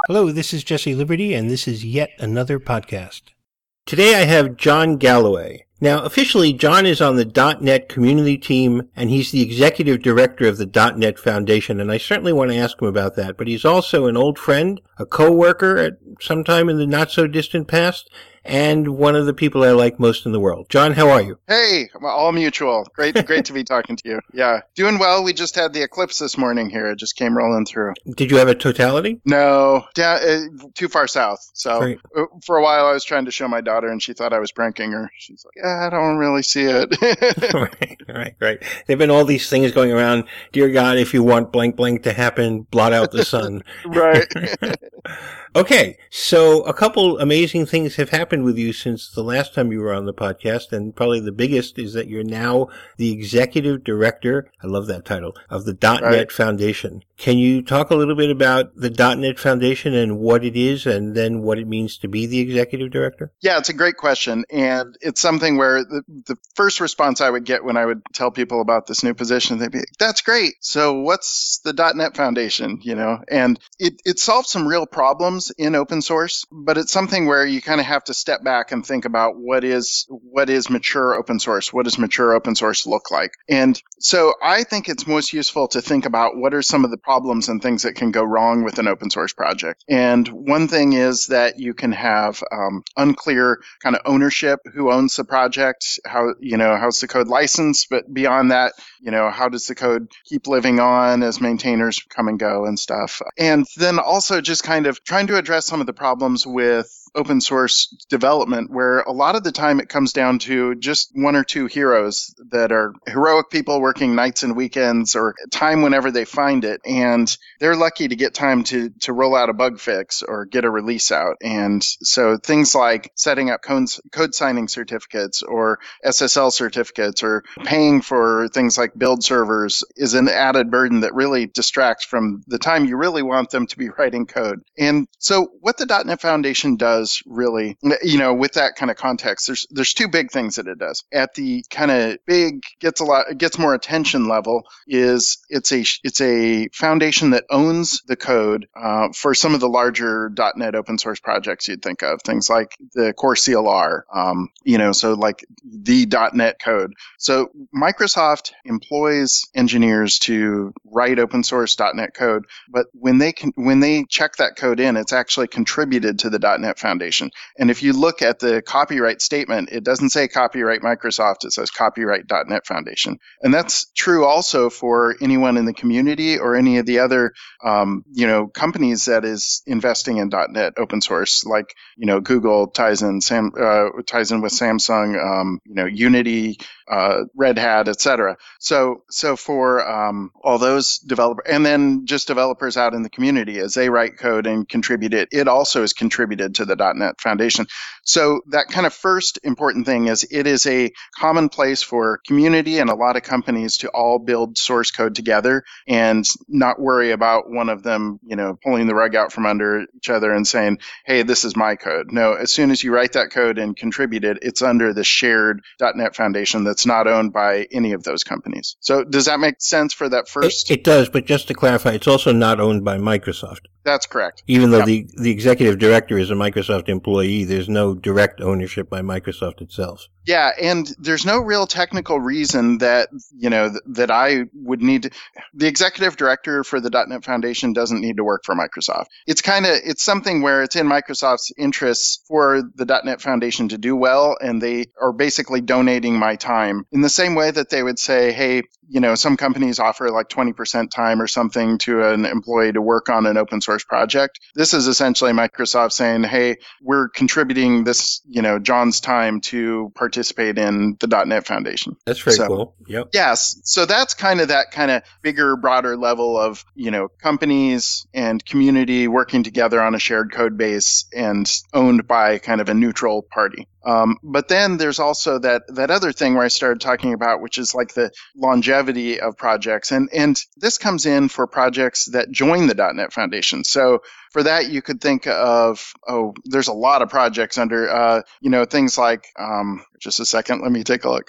Hello, this is Jesse Liberty, and this is yet another podcast. Today I have John Galloway. Now, officially, John is on the .NET community team, and he's the executive director of the .NET Foundation, and I certainly want to ask him about that. But he's also an old friend, a co-worker at some time in the not-so-distant past, and one of the people I like most in the world. John, how are you? Hey, all mutual. Great to be talking to you. Yeah, doing well. We just had the eclipse this morning here. It just came rolling through. Did you have a totality? No, too far south. So for a while I was trying to show my daughter, and she thought I was pranking her. She's like, yeah, I don't really see it. Right. There have been all these things going around. Dear God, if you want blank blank to happen, blot out the sun. Right. Okay, so a couple amazing things have happened with you since the last time you were on the podcast, and probably the biggest is that you're now the executive director, I love that title, of the .NET Foundation. Can you talk a little bit about the .NET Foundation and what it is, and then what it means to be the executive director? Yeah, it's a great question, and it's something where the first response I would get when I would tell people about this new position, they'd be, that's great, so what's the .NET Foundation, And it solves some real problems in open source, but it's something where you kind of have to step back and think about what is mature open source? What does mature open source look like? And so I think it's most useful to think about what are some of the problems and things that can go wrong with an open source project. And one thing is that you can have unclear kind of ownership, who owns the project, how's the code licensed, but beyond that, how does the code keep living on as maintainers come and go and stuff. And then also just kind of trying to address some of the problems with open source development, where a lot of the time it comes down to just one or two heroes that are heroic people working nights and weekends or time whenever they find it. And they're lucky to get time to roll out a bug fix or get a release out. And so things like setting up code signing certificates or SSL certificates or paying for things like build servers is an added burden that really distracts from the time you really want them to be writing code. And so what the .NET Foundation does really, with that kind of context, there's two big things that it does. At the kind of big gets more attention level is it's a foundation that owns the code for some of the larger .NET open source projects you'd think of, things like the core CLR, so like the .NET code. So Microsoft employs engineers to write open source .NET code, but when they check that code in, it's actually contributed to the .NET Foundation. And if you look at the copyright statement, it doesn't say copyright Microsoft, it says copyright .NET Foundation. And that's true also for anyone in the community or any of the other companies that is investing in .NET open source, like Google ties in with Samsung, Unity, Red Hat, etc. So for all those developers, and then just developers out in the community, as they write code and contribute it also is contributed to the .NET Foundation. So that kind of first important thing is it is a common place for community and a lot of companies to all build source code together and not worry about one of them, pulling the rug out from under each other and saying, hey, this is my code. No, as soon as you write that code and contribute it, it's under the shared .NET Foundation that's not owned by any of those companies. So does that make sense for that first? It does, but just to clarify, it's also not owned by Microsoft. That's correct. Even though the executive director is a Microsoft employee, there's no direct ownership by Microsoft itself. Yeah, and there's no real technical reason that, that I would need to. The executive director for the .NET Foundation doesn't need to work for Microsoft. It's something where it's in Microsoft's interests for the .NET Foundation to do well, and they are basically donating my time in the same way that they would say, hey, some companies offer like 20% time or something to an employee to work on an open source project. This is essentially Microsoft saying, hey, we're contributing this, John's time to participate in the .NET Foundation. That's very cool. Yep. Yes. So that's kind of that kind of bigger, broader level of, companies and community working together on a shared code base and owned by kind of a neutral party. But then there's also that other thing where I started talking about, which is like the longevity of projects. And this comes in for projects that join the .NET Foundation. So for that, you could think of, there's a lot of projects under, things like, just a second, let me take a look.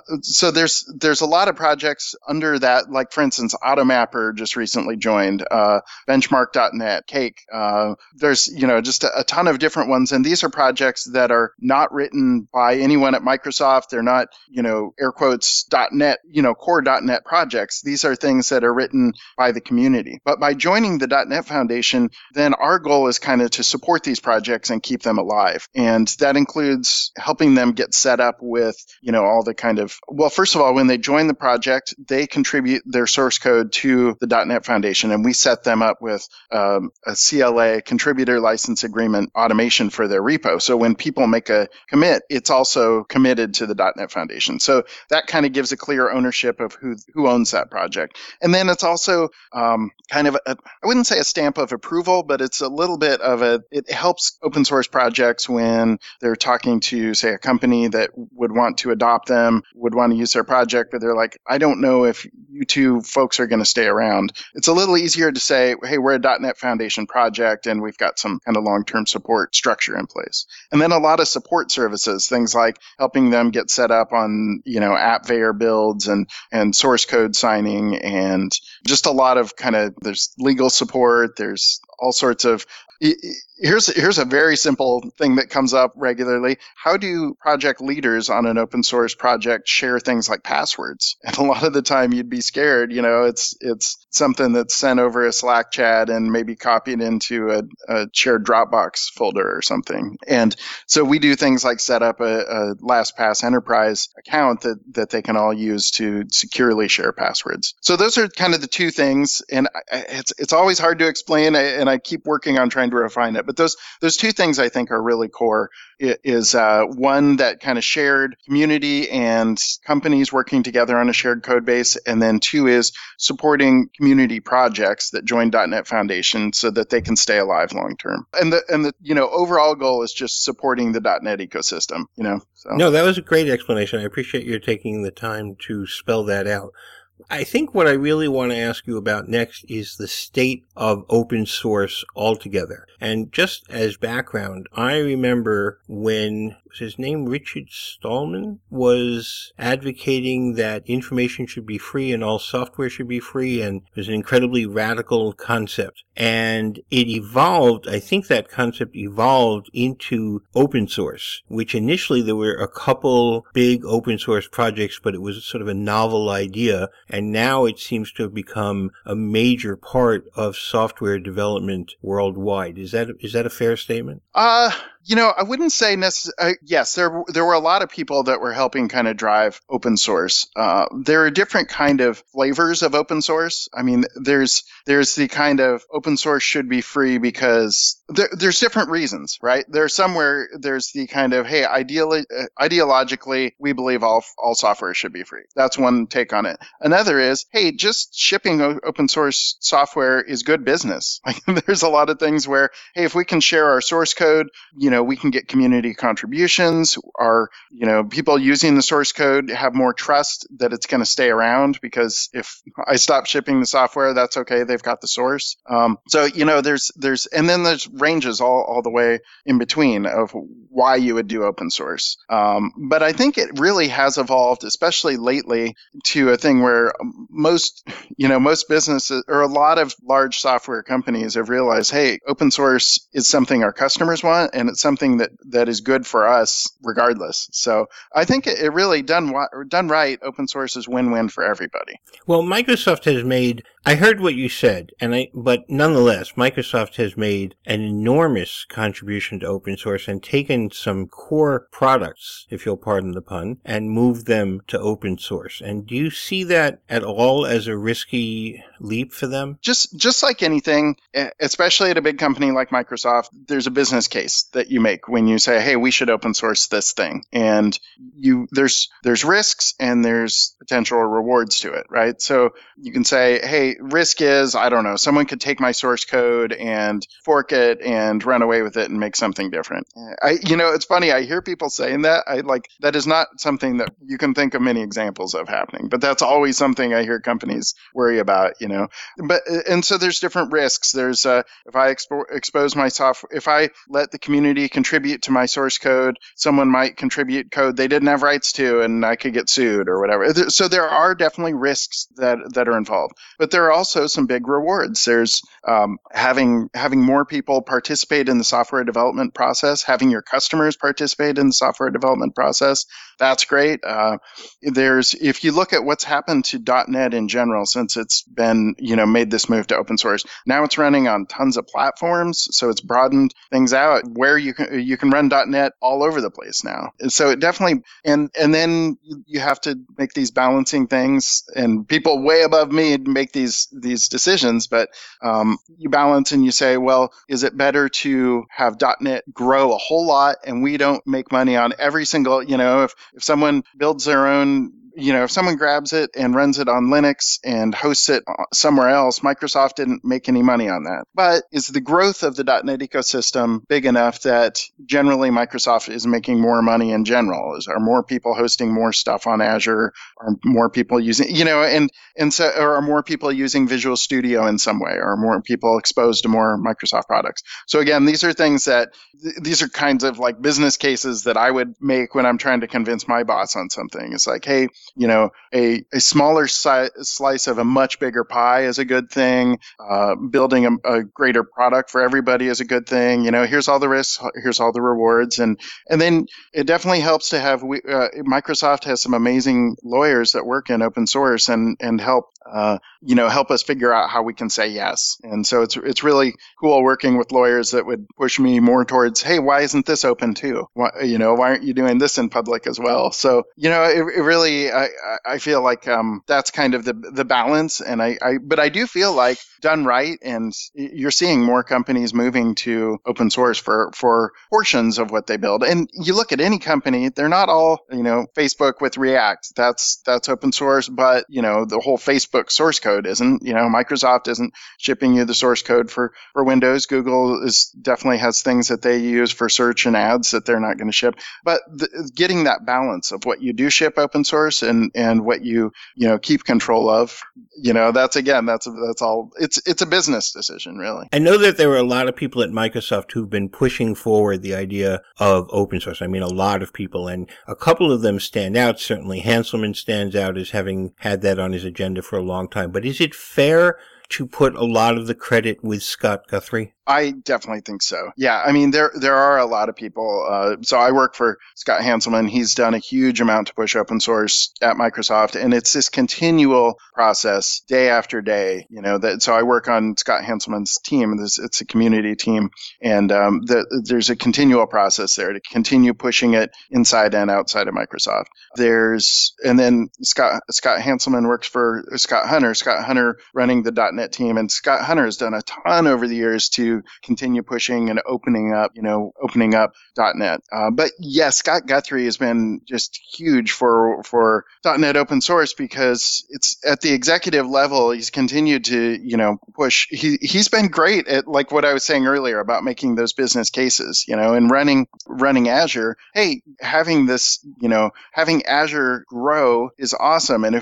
So there's a lot of projects under that, like for instance, AutoMapper just recently joined, Benchmark.net, Cake. There's, just a ton of different ones. And these are projects that are not written by anyone at Microsoft. They're not, air quotes, .NET, core .NET projects. These are things that are written by the community. But by joining the .NET Foundation, then our goal is kind of to support these projects and keep them alive. And that includes helping them get set up with, all the kind of, well, first of all, when they join the project, they contribute their source code to the .NET Foundation, and we set them up with a CLA, contributor license agreement automation for their repo. So when people make a commit, it's also committed to the .NET Foundation. So that kind of gives a clear ownership of who owns that project. And then it's also kind of, I wouldn't say a stamp of approval, but it's a little bit of it helps open source projects when they're talking to, say, a company that would want to adopt them, would want to use their project, but they're like, I don't know if you two folks are going to stay around. It's a little easier to say, hey, we're a .NET Foundation project and we've got some kind of long-term support structure in place. And then a lot of support services, things like helping them get set up on, AppVeyor builds and source code signing, and just a lot of there's legal support, there's all sorts of. Here's a very simple thing that comes up regularly. How do project leaders on an open source project share things like passwords? And a lot of the time you'd be scared, it's something that's sent over a Slack chat and maybe copied into a shared Dropbox folder or something. And so we do things like set up a LastPass enterprise account that they can all use to securely share passwords. So those are kind of the two things. And it's always hard to explain, and I keep working on trying to refine it. But those two things I think are really core. Is one, that kind of shared community and companies working together on a shared code base, and then two is supporting community projects that join .NET Foundation so that they can stay alive long term. And the overall goal is just supporting the .NET ecosystem. So. No, that was a great explanation. I appreciate you taking the time to spell that out. I think what I really want to ask you about next is the state of open source altogether. And just as background, I remember when, was his name Richard Stallman, was advocating that information should be free and all software should be free, and it was an incredibly radical concept. And it evolved, I think that concept evolved into open source, which initially there were a couple big open source projects, but it was sort of a novel idea. And now it seems to have become a major part of software development worldwide. Is that a fair statement? I wouldn't say necessarily. Yes, there were a lot of people that were helping kind of drive open source. There are different kind of flavors of open source. I mean, there's the kind of open source should be free because there's different reasons, right? There's somewhere there's the kind of, hey, ideologically, we believe all software should be free. That's one take on it. Another is, hey, just shipping open source software is good business. Like, there's a lot of things where, hey, if we can share our source code, we can get community contributions. Our, people using the source code have more trust that it's going to stay around, because if I stop shipping the software, that's okay. They've got the source. So and then there's ranges all the way in between of why you would do open source. But I think it really has evolved, especially lately, to a thing where most businesses, or a lot of large software companies, have realized, hey, open source is something our customers want, and it's something that is good for us regardless. So I think it really done right. Open source is win-win for everybody. Well, Microsoft has made, I heard what you said, but nonetheless, Microsoft has made an enormous contribution to open source and taken some core products, if you'll pardon the pun, and moved them to open source. And do you see that at all as a risky leap for them? Just like anything, especially at a big company like Microsoft, there's a business case that you make when you say, hey, we should open source this thing. And there's risks and there's potential rewards to it, right? So you can say, hey, risk is, I don't know, someone could take my source code and fork it and run away with it and make something different. It's funny. I hear people saying that. That is not something that you can think of many examples of happening, but that's always something I hear companies worry about, and so there's different risks. There's, if I expose my software, if I let the community contribute to my source code, someone might contribute code they didn't have rights to, and I could get sued or whatever. So there are definitely risks that are involved, but there are also some big rewards. There's having more people participate in the software development process, having your customers participate in the software development process. That's great. If you look at what's happened to .NET in general since it's been, made this move to open source, now it's running on tons of platforms, so it's broadened things out where you can run .NET all over the place now. So it definitely, and then you have to make these balancing things, and people way above me make these decisions, but you balance and you say, well, is it better to have .NET grow a whole lot and we don't make money on every single, if someone builds their own, if someone grabs it and runs it on Linux and hosts it somewhere else, Microsoft didn't make any money on that. But is the growth of the .NET ecosystem big enough that generally Microsoft is making more money in general? Are more people hosting more stuff on Azure? Are more people using, or are more people using Visual Studio in some way? Or are more people exposed to more Microsoft products? So again, these are kinds of like business cases that I would make when I'm trying to convince my boss on something. It's like, hey, a smaller slice of a much bigger pie is a good thing. Building a greater product for everybody is a good thing. Here's all the risks, here's all the rewards, and then it definitely helps to have. Microsoft has some amazing lawyers that work in open source and help help us figure out how we can say yes. And so it's really cool working with lawyers that would push me more towards, hey, why isn't this open too? Why aren't you doing this in public as well? So it really. I feel like that's kind of the balance, and but I do feel like done right, and you're seeing more companies moving to open source for portions of what they build. And you look at any company, they're not all Facebook with React. That's open source, but the whole Facebook source code isn't. Microsoft isn't shipping you the source code for Windows. Google definitely has things that they use for search and ads that they're not going to ship. But getting that balance of what you do ship open source and what you keep control of, that's all. It's a business decision, really. I know that there were a lot of people at Microsoft who've been pushing forward the idea of open source. I mean, a lot of people, and a couple of them stand out. Certainly Hanselman stands out as having had that on his agenda for a long time. But is it fair to put a lot of the credit with Scott Guthrie? I definitely think so. Yeah, I mean, there are a lot of people. So I work for Scott Hanselman. He's done a huge amount to push open source at Microsoft, and it's this continual process day after day. So I work on Scott Hanselman's team. It's a community team, and there's a continual process there to continue pushing it inside and outside of Microsoft. And then Scott Hanselman works for Scott Hunter. Scott Hunter running the .NET team, and Scott Hunter has done a ton over the years to continue pushing and opening up .NET. But yes, Scott Guthrie has been just huge for .NET open source because it's at the executive level. He's continued to, push. He's been great at, like what I was saying earlier about making those business cases, and running Azure. Hey, having Azure grow is awesome. And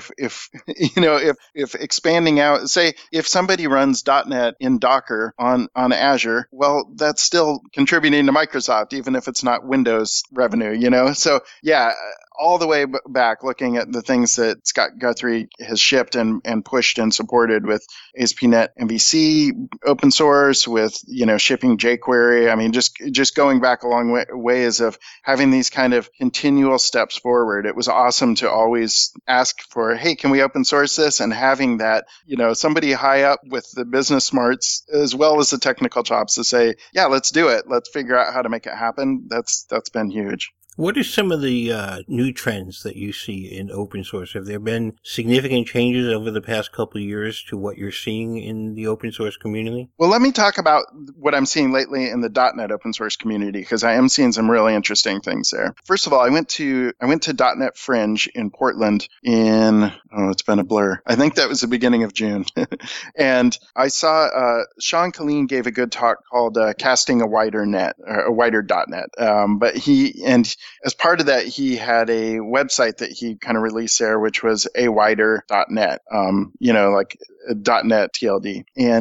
if expanding out, say if somebody runs .NET in Docker on Azure, well, that's still contributing to Microsoft, even if it's not Windows revenue, So yeah, all the way back, looking at the things that Scott Guthrie has shipped and pushed and supported with ASP.NET MVC open source, with shipping jQuery. I mean, just going back a long ways of having these kind of continual steps forward. It was awesome to always ask for, hey, can we open source this? And having that, somebody high up with the business smarts as well as the technical chops to say, yeah, let's do it. Let's figure out how to make it happen. That's been huge. What are some of the new trends that you see in open source? Have there been significant changes over the past couple of years to what you're seeing in the open source community? Well, let me talk about what I'm seeing lately in the .NET open source community, because I am seeing some really interesting things there. First of all, I went to .NET Fringe in Portland it's been a blur. I think that was the beginning of June. And I saw Sean Killeen gave a good talk called Casting a Wider Net, or a Wider .NET. But as part of that, he had a website that he kind of released there, which was awider.net, like .NET TLD.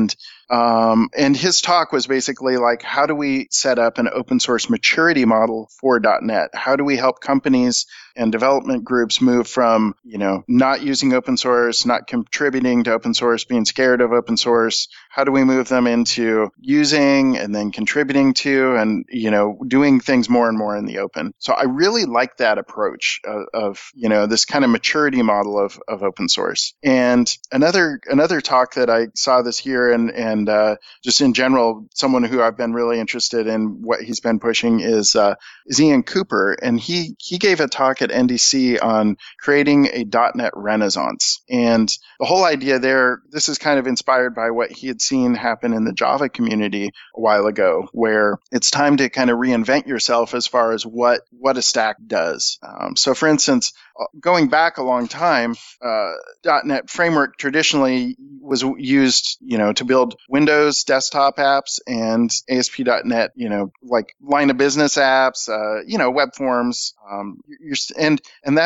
And his talk was basically like, how do we set up an open source maturity model for .NET? How do we help companies and development groups move from, not using open source, not contributing to open source, being scared of open source? How do we move them into using and then contributing to and, doing things more and more in the open? So I really like that approach of this kind of maturity model of open source. And another talk that I saw this year and just in general, someone who I've been really interested in what he's been pushing is Ian Cooper. And he gave a talk at NDC on creating a .NET renaissance. And the whole idea there, this is kind of inspired by what he had seen happen in the Java community a while ago, where it's time to kind of reinvent yourself as far as what a stack does. So for instance, going back a long time, .NET Framework traditionally was used, to build Windows desktop apps and ASP.NET, like line of business apps, web forms, and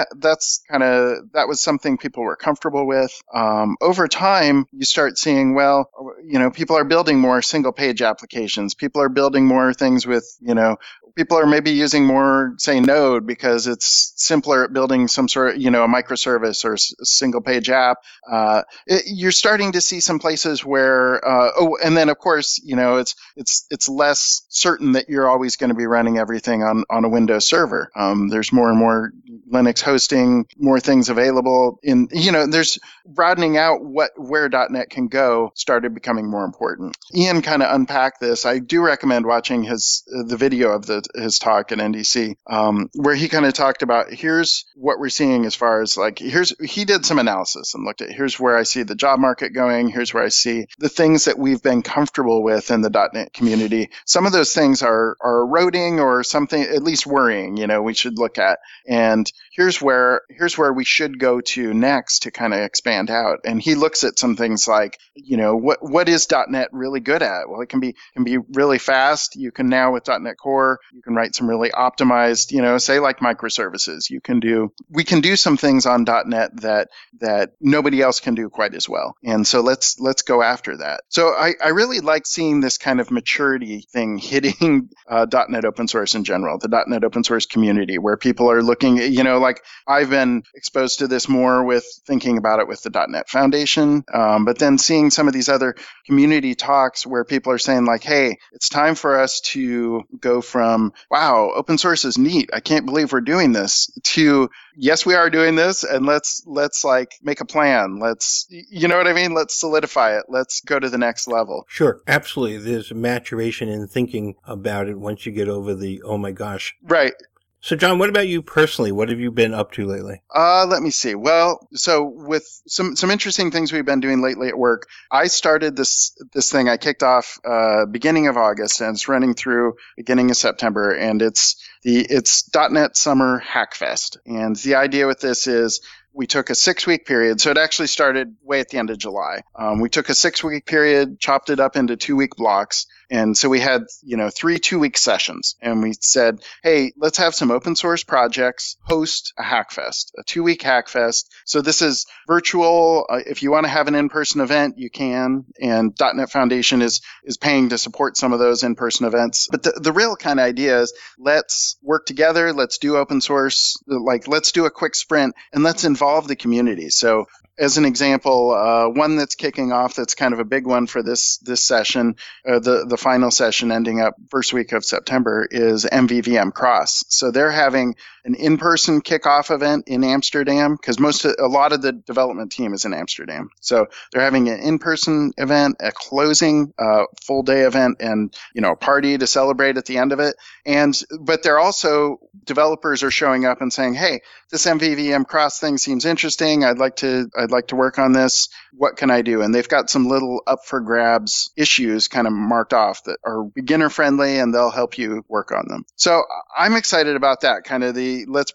that was something people were comfortable with. Over time, you start seeing, people are building more single page applications. People are building more things with, people are maybe using more, say, Node because it's simpler at building some sort of, a microservice or a single page app. You're starting to see some places where, and then of course, it's less certain that you're always going to be running everything on a Windows server. There's more and more Linux hosting, more things available there's broadening out where .NET can go started becoming more important. Ian kind of unpacked this. I do recommend watching the video of his talk at NDC, where he kind of talked about, here's what we're seeing as far as he did some analysis and looked at, here's where I see the job market going. Here's where I see the things that we've been comfortable with in the .NET community. Some of those things are eroding or something, at least worrying, we should look at. And here's where we should go to next to kind of expand out. And he looks at some things like, what is .NET really good at? Well, it can be really fast. You can now with .NET Core, you can write some really optimized, say like microservices. We can do some things on .NET that nobody else can do quite as well. And so let's go after that. So I really like seeing this kind of maturity thing hitting .NET open source in general, the .NET open source community, where people are looking, like I've been exposed to this more with thinking about it with the .NET Foundation, but then seeing some of these other community talks where people are saying like, hey, it's time for us to go from, wow, open source is neat, I can't believe we're doing this, to, yes, we are doing this, and let's like make a plan. Let's solidify it. Let's go to the next level. Sure, absolutely. There's a maturation in thinking about it once you get over the, oh my gosh. Right. So, John, what about you personally? What have you been up to lately? Let me see. Well, so with some interesting things we've been doing lately at work, I started this thing. I kicked off beginning of August, and it's running through beginning of September, and it's .NET Summer Hackfest. And the idea with this is we took a 6-week period. So it actually started way at the end of July. We took a 6-week period, chopped it up into 2-week blocks. And so we had, 3 2-week sessions, and we said, hey, let's have some open source projects host a Hackfest, a 2-week Hackfest. So this is virtual. If you want to have an in-person event, you can. And .NET Foundation is paying to support some of those in-person events. But the real kind of idea is let's work together. Let's do open source. Let's do a quick sprint and let's involve the community. So as an example, one that's kicking off that's kind of a big one for this session, the final session ending up first week of September, is MVVM Cross. So they're having an in-person kickoff event in Amsterdam, because a lot of the development team is in Amsterdam. So they're having an in-person event, a closing full day event, and a party to celebrate at the end of it. But they're also, developers are showing up and saying, hey, this MVVM Cross thing seems interesting. I'd like to work on this. What can I do? And they've got some little up for grabs issues kind of marked off that are beginner friendly, and they'll help you work on them. So I'm excited about that, kind of let's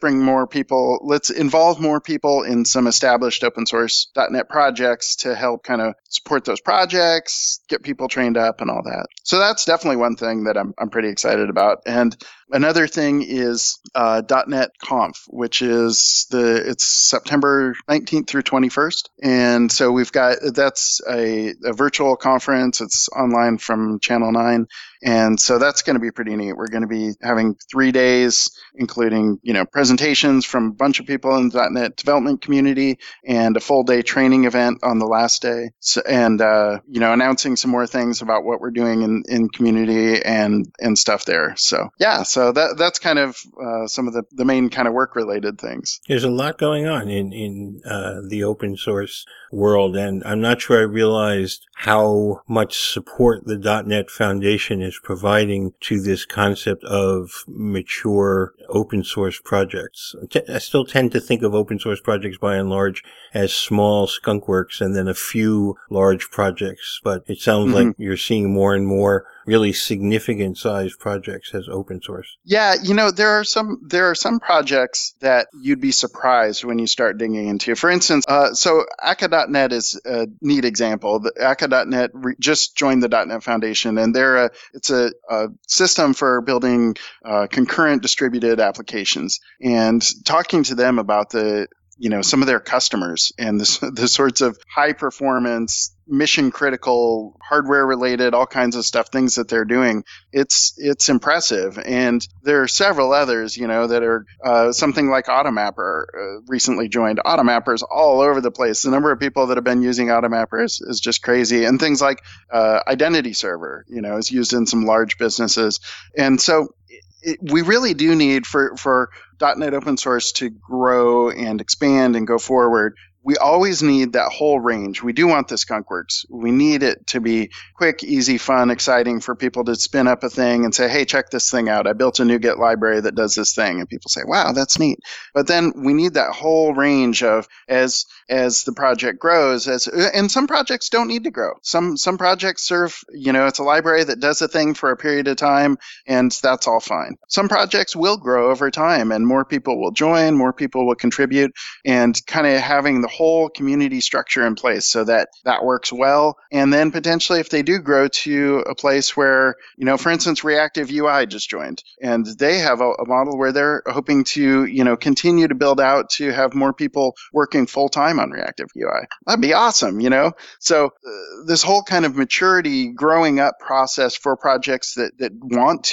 involve more people in some established open source .NET projects to help kind of support those projects, get people trained up and all that. So that's definitely one thing that I'm pretty excited about. And another thing is .NET Conf, which is it's September 19th through 21st. And so that's a virtual conference. It's online from Channel 9. And so that's going to be pretty neat. We're going to be having 3 days, including, presentations from a bunch of people in the .NET development community, and a full day training event on the last day. So, and, announcing some more things about what we're doing in community and stuff there. So, yeah, so that's kind of some of the main kind of work related things. There's a lot going on in the open source world, and I'm not sure I realized how much support the .NET Foundation is providing to this concept of mature open source projects. I still tend to think of open source projects by and large as small skunkworks and then a few large projects, but it sounds like you're seeing more and more really significant sized projects as open source. Yeah, there are some projects that you'd be surprised when you start digging into. For instance, so Akka.net is a neat example. The Akka.net just joined the .NET Foundation, and it's a system for building concurrent distributed applications. And talking to them about some of their customers and the sorts of high performance, mission critical, hardware related, all kinds of stuff, things that they're doing, it's impressive. And there are several others, that are something like Automapper recently joined. Automapper's all over the place. The number of people that have been using Automapper is just crazy. And things like Identity Server, is used in some large businesses. And so we really do need for .NET open source to grow and expand and go forward. We always need that whole range. We do want the skunkworks. We need it to be quick, easy, fun, exciting for people to spin up a thing and say, hey, check this thing out. I built a NuGet library that does this thing. And people say, wow, that's neat. But then we need that whole range of as the project grows, and some projects don't need to grow. Some projects serve, it's a library that does a thing for a period of time, and that's all fine. Some projects will grow over time, and more people will join, more people will contribute, and kind of having the whole community structure in place so that works well. And then potentially if they do grow to a place where, for instance, Reactive UI just joined, and they have a model where they're hoping to, continue to build out to have more people working full time on Reactive UI. That'd be awesome, So this whole kind of maturity, growing up process for projects that want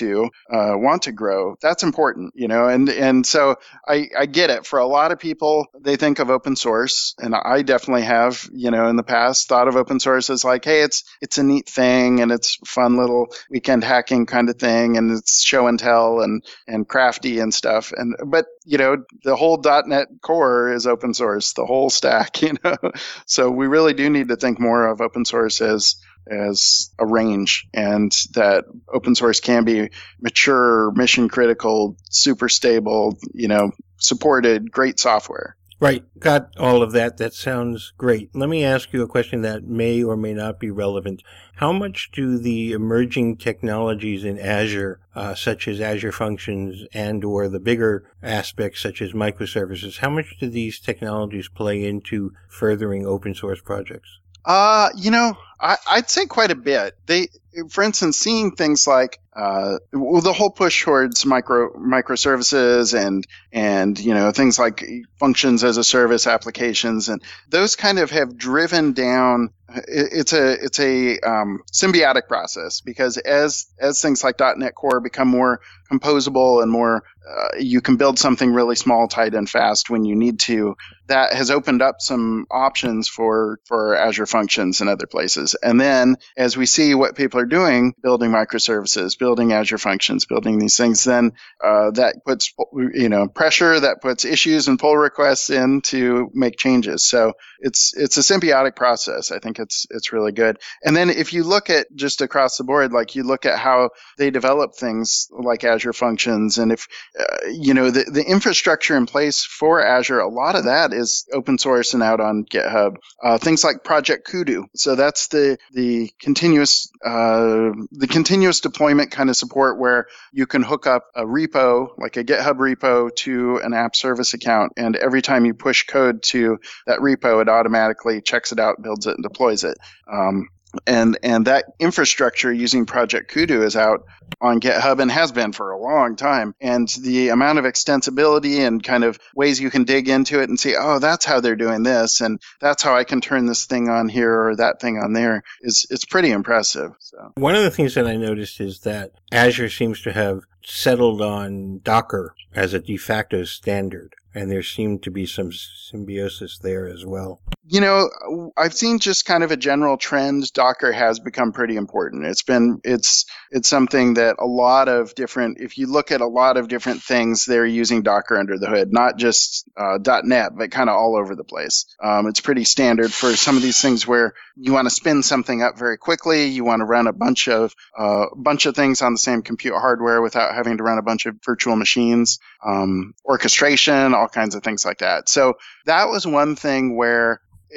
to grow, that's important, and so I get it. For a lot of people, they think of open source, and I definitely have, in the past thought of open source as like, hey, it's a neat thing, and it's fun little weekend hacking kind of thing, and it's show and tell and crafty and stuff. But the whole .NET Core is open source, the whole stack, So we really do need to think more of open source as a range, and that open source can be mature, mission critical, super stable, supported, great software. Right. Got all of that. That sounds great. Let me ask you a question that may or may not be relevant. How much do the emerging technologies in Azure, such as Azure Functions and or the bigger aspects such as microservices, how much do these technologies play into furthering open source projects? I'd say quite a bit. For instance, seeing things like the whole push towards microservices and things like functions as a service applications, and those kind of have driven down. It's a symbiotic process, because as things like .NET Core become more composable and more, you can build something really small, tight, and fast when you need to. That has opened up some options for Azure Functions and other places. And then as we see what people are doing, building microservices, building Azure Functions, building these things, then that puts pressure, that puts issues and pull requests in to make changes. So it's a symbiotic process. I think it's really good. And then if you look at just across the board, like you look at how they develop things like Azure Functions, and if the infrastructure in place for Azure, a lot of that is open source and out on GitHub. Things like Project Kudu. So that's the continuous deployment kind of support where you can hook up a repo, like a GitHub repo, to an app service account, and every time you push code to that repo, it automatically checks it out, builds it, and deploys it. And that infrastructure using Project Kudu is out on GitHub and has been for a long time. And the amount of extensibility and kind of ways you can dig into it and see, oh, that's how they're doing this, and that's how I can turn this thing on here or that thing on there, it's pretty impressive. So one of the things that I noticed is that Azure seems to have settled on Docker as a de facto standard, and there seemed to be some symbiosis there as well. I've seen just kind of a general trend. Docker has become pretty important. It's something that a lot of different, if you look at a lot of different things, they're using Docker under the hood, not just .NET, but kind of all over the place. It's pretty standard for some of these things where you want to spin something up very quickly. You want to run a bunch of things on the same compute hardware without having to run a bunch of virtual machines, orchestration, all kinds of things like that. So that was one thing where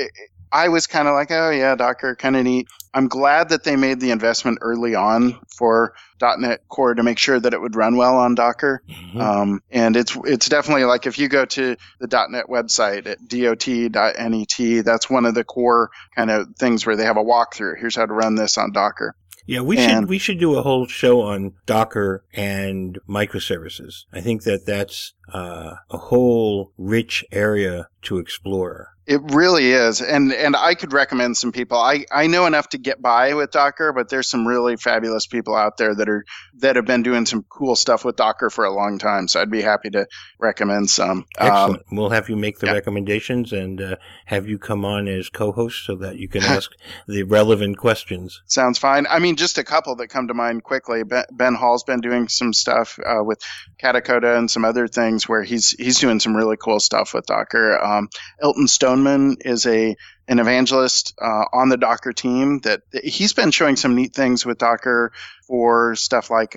I was kind of like, oh yeah, Docker, kind of neat. I'm glad that they made the investment early on for .NET Core to make sure that it would run well on Docker. Mm-hmm. And it's definitely like if you go to the .NET website at dot.net, that's one of the core kind of things where they have a walkthrough. Here's how to run this on Docker. Yeah, we should do a whole show on Docker and microservices. I think that's a whole rich area to explore. It really is. And I could recommend some people. I know enough to get by with Docker, but there's some really fabulous people out there that have been doing some cool stuff with Docker for a long time. So I'd be happy to recommend some. Excellent. We'll have you make the recommendations and have you come on as co-host so that you can ask the relevant questions. Sounds fine. I mean, just a couple that come to mind quickly. Ben Hall's been doing some stuff with Katacoda and some other things where he's doing some really cool stuff with Docker. Elton Stoneman is an evangelist on the Docker team that he's been showing some neat things with Docker for stuff like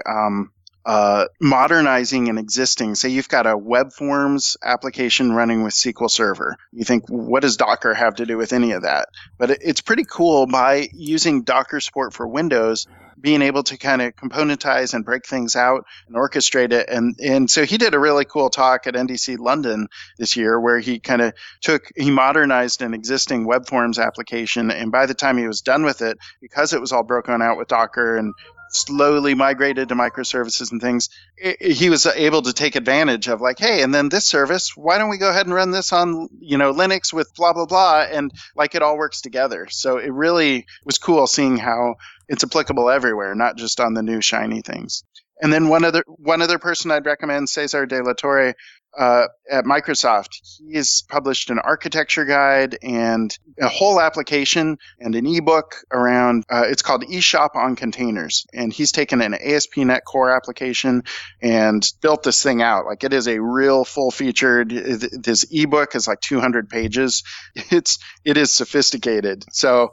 modernizing an existing. Say you've got a web forms application running with SQL Server. You think, what does Docker have to do with any of that? But it's pretty cool by using Docker support for Windows, being able to kind of componentize and break things out and orchestrate it. And so he did a really cool talk at NDC London this year where he kind of he modernized an existing web forms application. And by the time he was done with it, because it was all broken out with Docker and slowly migrated to microservices and things, he was able to take advantage of like, hey, and then this service, why don't we go ahead and run this on, Linux with blah, blah, blah. And like it all works together. So it really was cool seeing how it's applicable everywhere, not just on the new shiny things. And then one other person I'd recommend, Cesar de la Torre, at Microsoft. He has published an architecture guide and a whole application and an ebook around, it's called eShop on Containers. And he's taken an ASP.NET Core application and built this thing out. Like it is a real full-featured, this ebook is like 200 pages. It is sophisticated. So,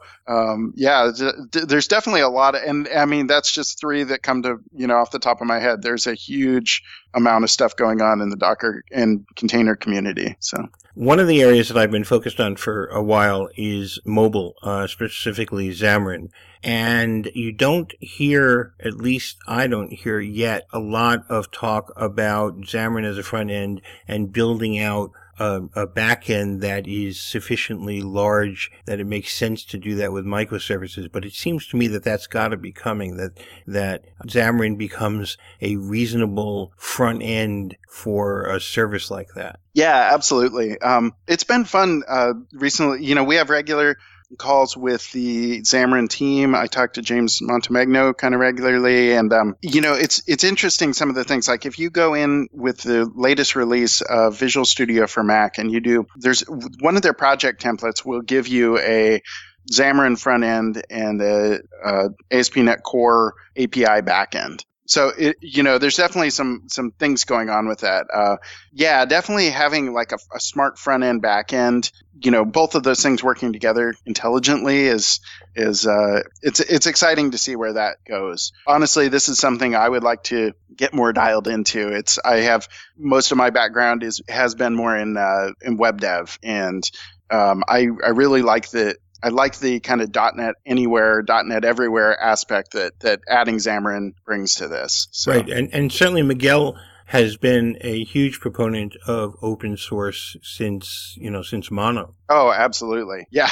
there's definitely a lot of, and I mean, that's just three that come to, off the top of my head. There's a huge amount of stuff going on in the Docker and container community. So one of the areas that I've been focused on for a while is mobile, specifically Xamarin. And you don't hear, at least I don't hear yet, a lot of talk about Xamarin as a front end and building out a back end that is sufficiently large that it makes sense to do that with microservices. But it seems to me that that's got to be coming, that Xamarin becomes a reasonable front end for a service like that. Yeah, absolutely. It's been fun recently. We have regular calls with the Xamarin team. I talk to James Montemagno kind of regularly. And, it's interesting, some of the things. Like if you go in with the latest release of Visual Studio for Mac and there's one of their project templates will give you a Xamarin front end and a ASP.NET Core API backend. So there's definitely some things going on with that. Definitely having like a smart front end, back end. Both of those things working together intelligently is it's exciting to see where that goes. Honestly, this is something I would like to get more dialed into. I have most of my background has been more in web dev, and I really like I like the kind of .NET Anywhere, .NET Everywhere aspect that adding Xamarin brings to this. So. Right, and certainly Miguel has been a huge proponent of open source since Mono. Oh, absolutely. Yeah.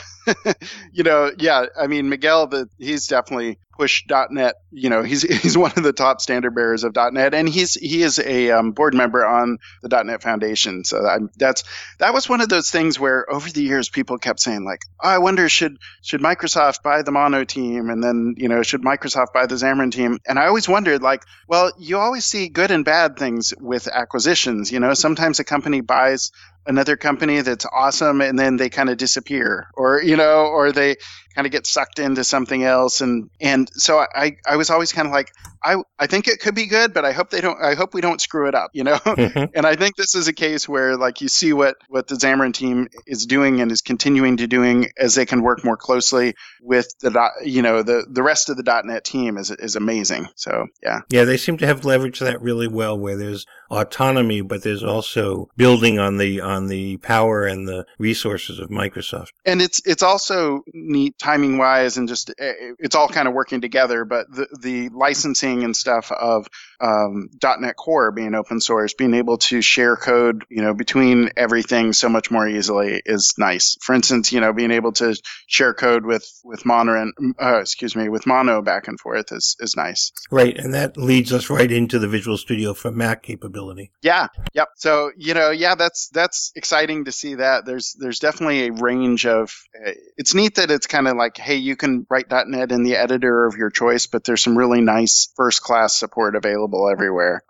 I mean, Miguel, he's definitely pushed .NET. He's one of the top standard bearers of .NET, and he is a board member on the .NET Foundation. So that was one of those things where over the years people kept saying like, oh, I wonder should Microsoft buy the Mono team, and then should Microsoft buy the Xamarin team? And I always wondered like, well, you always see good and bad things with acquisitions. Sometimes a company buys another company that's awesome and then they kind of disappear, or they kind of get sucked into something else, and so I was always kind of like, I think it could be good, but I hope we don't screw it up, And I think this is a case where like you see what the Xamarin team is doing and is continuing to doing as they can work more closely with the rest of the .NET team is amazing. So yeah, they seem to have leveraged that really well, where there's autonomy, but there's also building on the power and the resources of Microsoft. And it's also neat timing wise, and just it's all kind of working together. But the licensing and stuff of .NET Core being open source, being able to share code between everything so much more easily is nice. For instance, being able to share code with Mono back and forth is nice. Right, and that leads us right into the Visual Studio for Mac capability. Yeah, yep. So that's exciting to see that. There's definitely a range of. It's neat that it's kind of like, hey, you can write .NET in the editor of your choice, but there's some really nice first-class support available everywhere.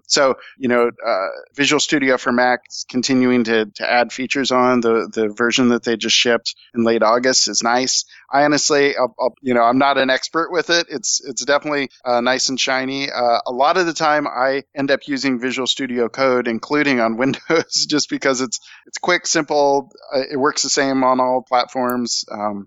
Visual Studio for Mac is continuing to add features on. The version that they just shipped in late August is nice. I honestly, I'm not an expert with it. It's definitely nice and shiny. A lot of the time, I end up using Visual Studio Code, including on Windows, just because it's quick, simple. It works the same on all platforms.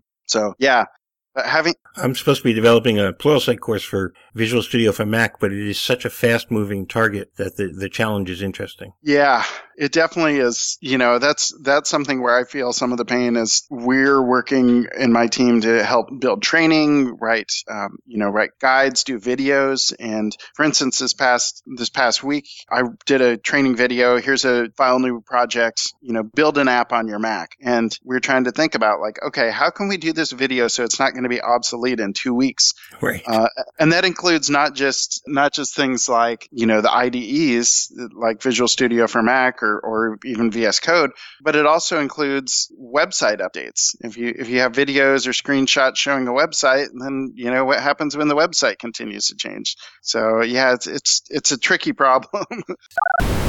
I'm supposed to be developing a Pluralsight course for Visual Studio for Mac, but it is such a fast-moving target that the challenge is interesting. Yeah, it definitely is. That's something where I feel some of the pain is we're working in my team to help build training, write guides, do videos. And for instance, this past week, I did a training video. Here's a file new project, build an app on your Mac. And we're trying to think about like, okay, how can we do this video so it's not going to be obsolete in 2 weeks? Right. And that includes not just things like, the IDEs like Visual Studio for Mac or even VS Code, but it also includes website updates. If you have videos or screenshots showing a website, then what happens when the website continues to change. So yeah, it's a tricky problem.